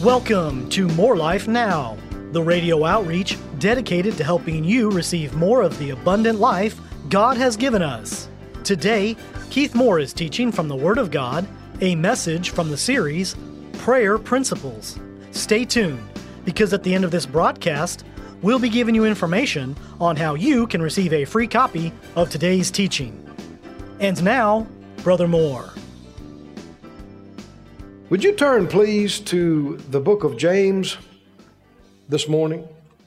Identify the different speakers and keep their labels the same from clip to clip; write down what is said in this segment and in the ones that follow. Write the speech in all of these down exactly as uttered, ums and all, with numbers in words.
Speaker 1: Welcome to More Life Now, the radio outreach dedicated to helping you receive more of the abundant life God has given us. Today, Keith Moore is teaching from the Word of God, a message from the series, Prayer Principles. Stay tuned, because at the end of this broadcast, we'll be giving you information on how you can receive a free copy of today's teaching. And now, Brother Moore.
Speaker 2: Would you turn, please, to the book of James this morning?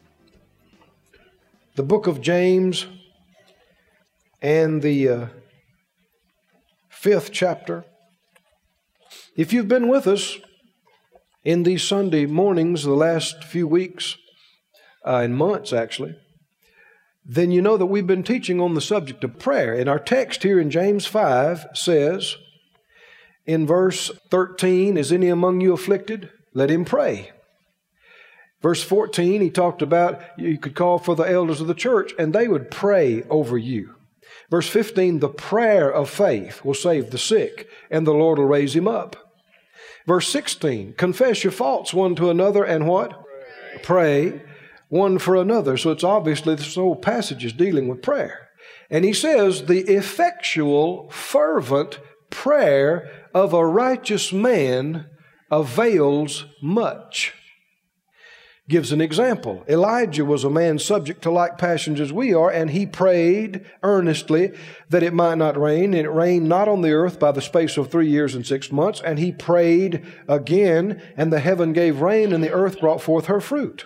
Speaker 2: The book of James and the uh, fifth chapter. If you've been with us in these Sunday mornings the last few weeks, uh, and months actually, then you know that we've been teaching on the subject of prayer. And our text here in James five says, in verse thirteen, is any among you afflicted? Let him pray. Verse fourteen, he talked about you could call for the elders of the church and they would pray over you. Verse fifteen, the prayer of faith will save the sick and the Lord will raise him up. Verse sixteen, confess your faults one to another and what? Pray. Pray one for another. So it's obviously this whole passage is dealing with prayer. And he says the effectual, fervent prayer of a righteous man avails much. Gives an example. Elijah was a man subject to like passions as we are, and he prayed earnestly that it might not rain, and it rained not on the earth by the space of three years and six months. And he prayed again, and the heaven gave rain, and the earth brought forth her fruit.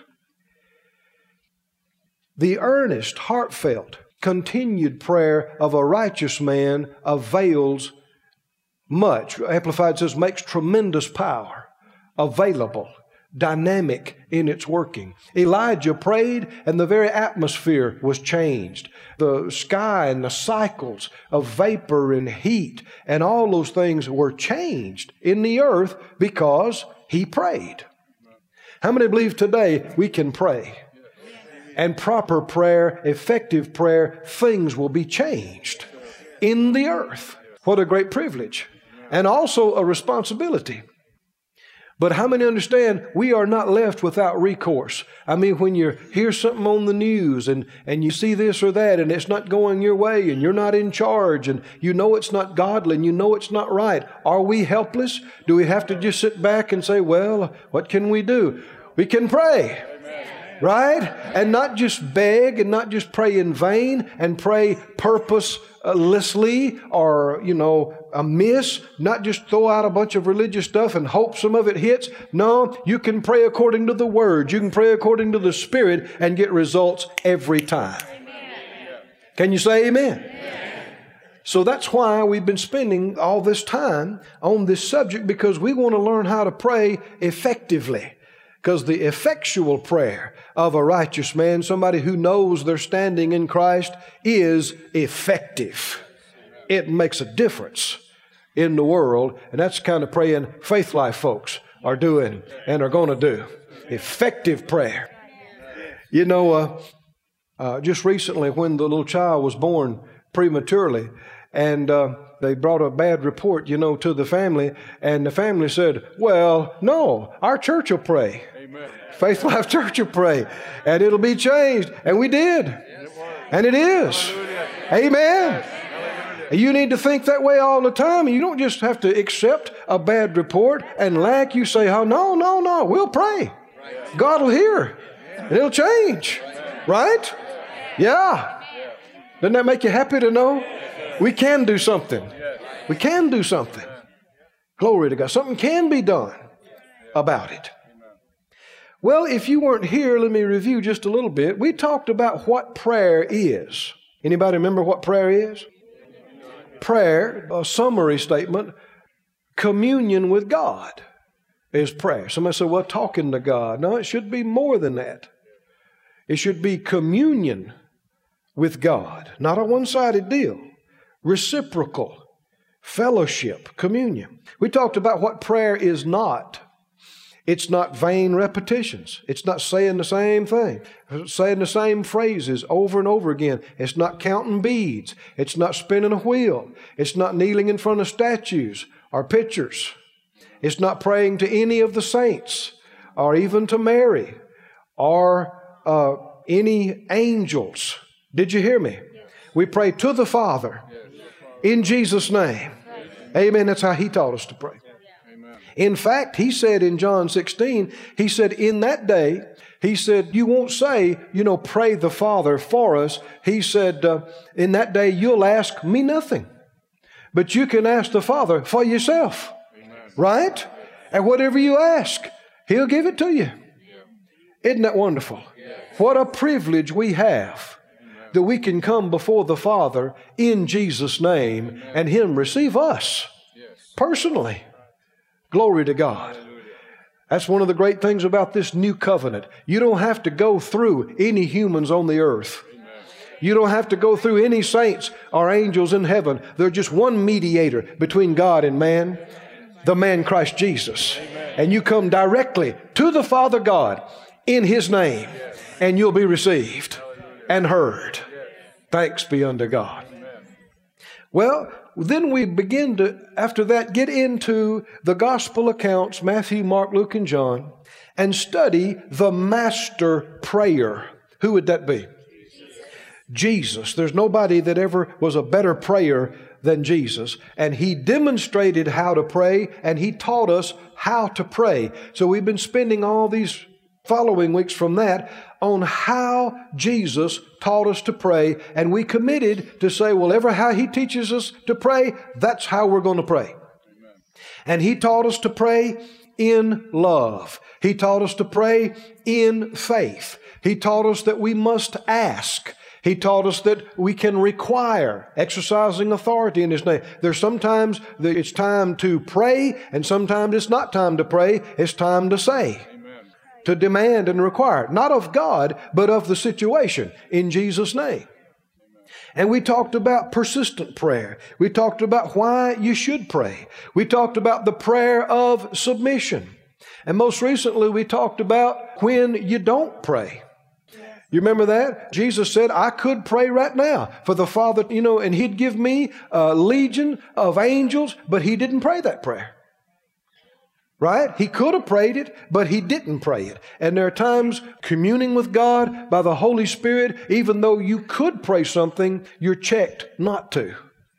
Speaker 2: The earnest, heartfelt, continued prayer of a righteous man avails much. Amplified says makes tremendous power available, dynamic in its working. Elijah prayed and the very atmosphere was changed. The sky and the cycles of vapor and heat and all those things were changed in the earth because he prayed. How many believe today we can pray? And proper prayer, effective prayer, things will be changed in the earth. What a great privilege. And also a responsibility. But how many understand we are not left without recourse? I mean, when you hear something on the news and, and you see this or that and it's not going your way and you're not in charge and you know it's not godly and you know it's not right, are we helpless? Do we have to just sit back and say, well, what can we do? We can pray. Right? And not just beg and not just pray in vain and pray purposelessly or, you know, amiss, not just throw out a bunch of religious stuff and hope some of it hits. No, you can pray according to the Word. You can pray according to the Spirit and get results every time. Amen. Can you say amen? Amen? So that's why we've been spending all this time on this subject, because we want to learn how to pray effectively. Because the effectual prayer of a righteous man, somebody who knows they're standing in Christ, is effective. It makes a difference in the world. And that's the kind of praying Faith Life folks are doing and are going to do. Effective prayer. You know, uh, uh, just recently when the little child was born prematurely, and uh, they brought a bad report, you know, to the family, and the family said, well, no, our church will pray. Amen. Faith Life Church will pray, and it'll be changed. And we did. Yes. And it is. Hallelujah. Amen. Yes. You need to think that way all the time. You don't just have to accept a bad report and lack. You say, oh, no, no, no, we'll pray. Right. God will hear, and it'll change. Right? Yeah. Doesn't that make you happy to know? We can do something. We can do something. Glory to God. Something can be done about it. Well, if you weren't here, let me review just a little bit. We talked about what prayer is. Anybody remember what prayer is? Prayer, a summary statement, communion with God is prayer. Somebody said, well, talking to God. No, it should be more than that. It should be communion with God, not a one-sided deal. Reciprocal, fellowship, communion. We talked about what prayer is not. It's not vain repetitions. It's not saying the same thing, saying the same phrases over and over again. It's not counting beads. It's not spinning a wheel. It's not kneeling in front of statues or pictures. It's not praying to any of the saints or even to Mary, or uh, any angels. Did you hear me? We pray to the Father in Jesus' name. Amen. That's how He taught us to pray. In fact, He said in John sixteen, He said, in that day, He said, you won't say, you know, pray the Father for us. He said, uh, in that day, you'll ask me nothing. But you can ask the Father for yourself. Amen. Right? And whatever you ask, He'll give it to you. Yeah. Isn't that wonderful? Yeah. What a privilege we have. Amen. That we can come before the Father in Jesus' name. Amen. And Him receive us. Yes. Personally. Glory to God. Hallelujah. That's one of the great things about this new covenant. You don't have to go through any humans on the earth. Amen. You don't have to go through any saints or angels in heaven. There's just one mediator between God and man, the man Christ Jesus. Amen. And you come directly to the Father God in His name, and you'll be received and heard. Thanks be unto God. Well, then we begin to, after that, get into the gospel accounts, Matthew, Mark, Luke, and John, and study the master prayer. Who would that be? Jesus. Jesus. There's nobody that ever was a better prayer than Jesus. And He demonstrated how to pray, and He taught us how to pray. So we've been spending all these following weeks from that on how Jesus taught us to pray, and we committed to say, well, ever how He teaches us to pray, that's how we're going to pray. Amen. And He taught us to pray in love. He taught us to pray in faith. He taught us that we must ask. He taught us that we can require, exercising authority in His name. There's sometimes that it's time to pray, and sometimes it's not time to pray. It's time to say. To demand and require, not of God, but of the situation, in Jesus' name. And we talked about persistent prayer. We talked about why you should pray. We talked about the prayer of submission. And most recently, we talked about when you don't pray. You remember that? Jesus said, I could pray right now for the Father, you know, and He'd give me a legion of angels, but He didn't pray that prayer. Right? He could have prayed it, but He didn't pray it. And there are times communing with God by the Holy Spirit, even though you could pray something, you're checked not to.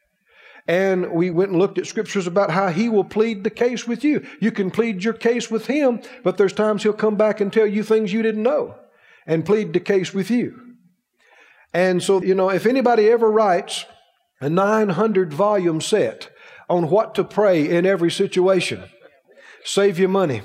Speaker 2: And we went and looked at scriptures about how He will plead the case with you. You can plead your case with Him, but there's times He'll come back and tell you things you didn't know and plead the case with you. And so, you know, if anybody ever writes a nine hundred volume set on what to pray in every situation, save your money.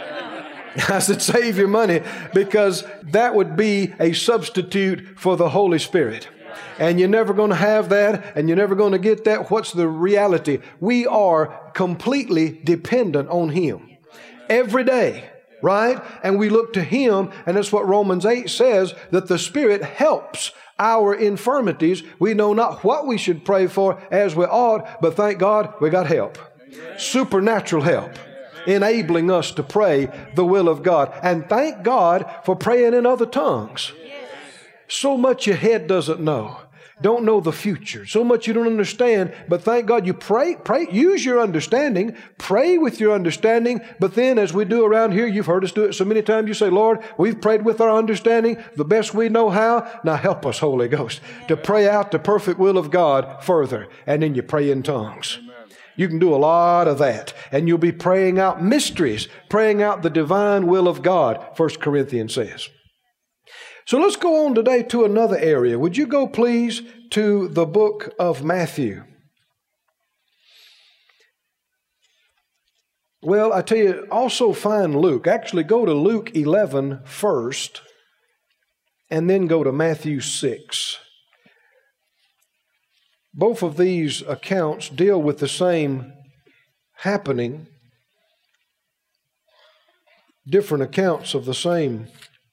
Speaker 2: I said save your money, because that would be a substitute for the Holy Spirit. And you're never going to have that, and you're never going to get that. What's the reality? We are completely dependent on Him every day, right? And we look to Him, and that's what Romans eight says, that the Spirit helps our infirmities. We know not what we should pray for as we ought, but thank God we got help. Supernatural help. Enabling us to pray the will of God. And thank God for praying in other tongues. So much your head doesn't know. Don't know the future. So much you don't understand. But thank God you pray. Pray. Use your understanding. Pray with your understanding. But then, as we do around here, you've heard us do it so many times. You say, Lord, we've prayed with our understanding the best we know how. Now help us, Holy Ghost, to pray out the perfect will of God further. And then you pray in tongues. You can do a lot of that. And you'll be praying out mysteries, praying out the divine will of God, First Corinthians says. So let's go on today to another area. Would you go, please, to the book of Matthew? Well, I tell you, also find Luke. Actually, go to Luke eleven first, and then go to Matthew six. Both of these accounts deal with the same happening, different accounts of the same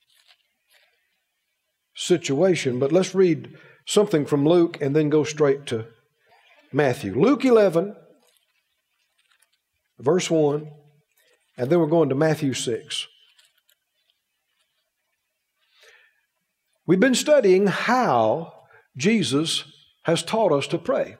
Speaker 2: situation. But let's read something from Luke and then go straight to Matthew. Luke eleven, verse one, and then we're going to Matthew six. We've been studying how Jesus has taught us to pray.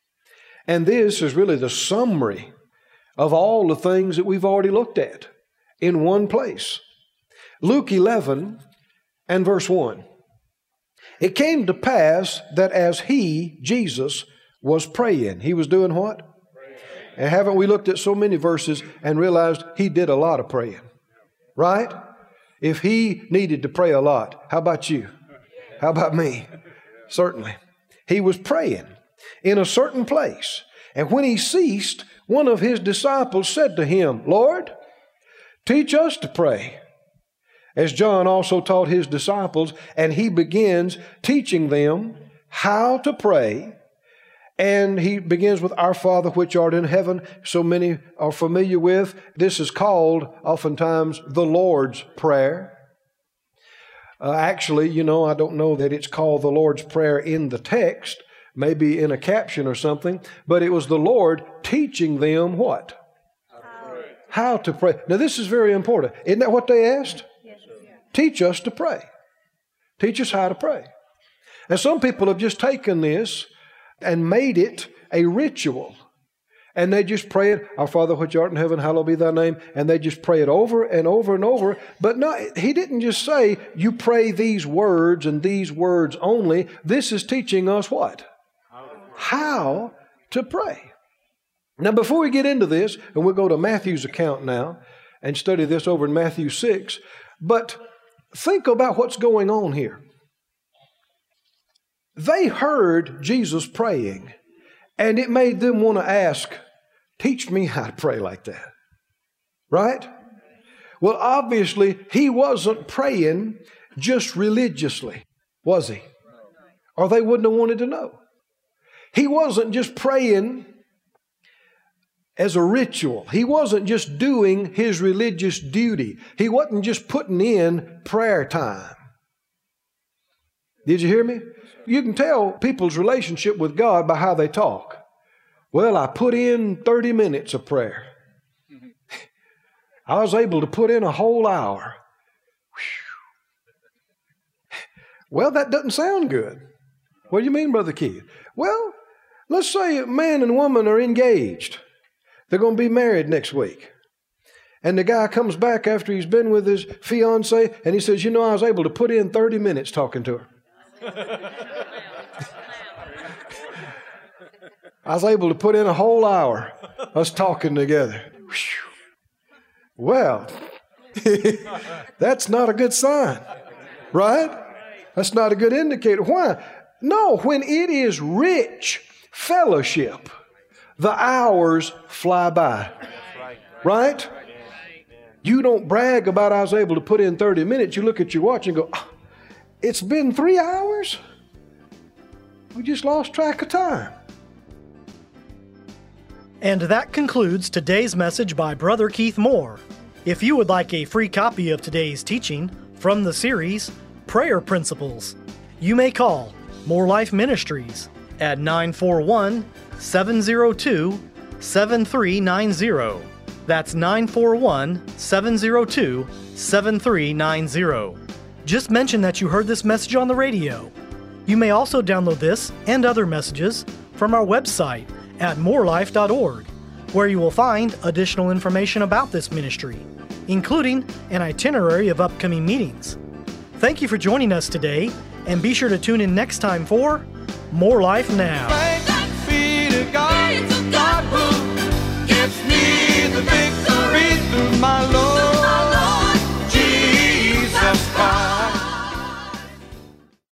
Speaker 2: And this is really the summary of all the things that we've already looked at. in one place. Luke eleven and verse one. It came to pass that as he, Jesus, was praying, he was doing what? Praying. And haven't we looked at so many verses and realized he did a lot of praying? Right? If he needed to pray a lot, how about you? How about me? Certainly. He was praying in a certain place. And when he ceased, one of his disciples said to him, Lord, teach us to pray, as John also taught his disciples. And he begins teaching them how to pray. And he begins with, Our Father which art in heaven. So many are familiar with. This is called oftentimes the Lord's Prayer. Uh, actually, you know, I don't know that it's called the Lord's Prayer in the text, maybe in a caption or something, but it was the Lord teaching them what? How to pray. How to pray. Now, this is very important. Isn't that what they asked? Yes. Teach us to pray. Teach us how to pray. And some people have just taken this and made it a ritual. And they just pray it, Our Father which art in heaven, hallowed be thy name. And they just pray it over and over and over. But no, he didn't just say, you pray these words and these words only. This is teaching us what? How to pray. Now, before we get into this, and we'll go to Matthew's account now and study this over in Matthew six, but think about what's going on here. They heard Jesus praying, and it made them want to ask, teach me how to pray like that. Right? Well, obviously, he wasn't praying just religiously, was he? Or they wouldn't have wanted to know. He wasn't just praying as a ritual. He wasn't just doing his religious duty. He wasn't just putting in prayer time. Did you hear me? You can tell people's relationship with God by how they talk. Well, I put in thirty minutes of prayer. I was able to put in a whole hour. Well, that doesn't sound good. What do you mean, Brother Keith? Well, let's say a man and woman are engaged. They're going to be married next week. And the guy comes back after he's been with his fiancée, and he says, you know, I was able to put in thirty minutes talking to her. I was able to put in a whole hour us talking together. Well, that's not a good sign, right? That's not a good indicator. Why? No, when it is rich fellowship, the hours fly by, right? You don't brag about I was able to put in thirty minutes. You look at your watch and go, oh, it's been three hours? We just lost track of time.
Speaker 1: And that concludes today's message by Brother Keith Moore. If you would like a free copy of today's teaching from the series, Prayer Principles, you may call More Life Ministries at nine four one, seven zero two, seven three nine zero. That's nine four one, seven zero two, seven three nine zero. Just mention that you heard this message on the radio. You may also download this and other messages from our website at more life dot org, where you will find additional information about this ministry, including an itinerary of upcoming meetings. Thank you for joining us today, and be sure to tune in next time for More Life Now.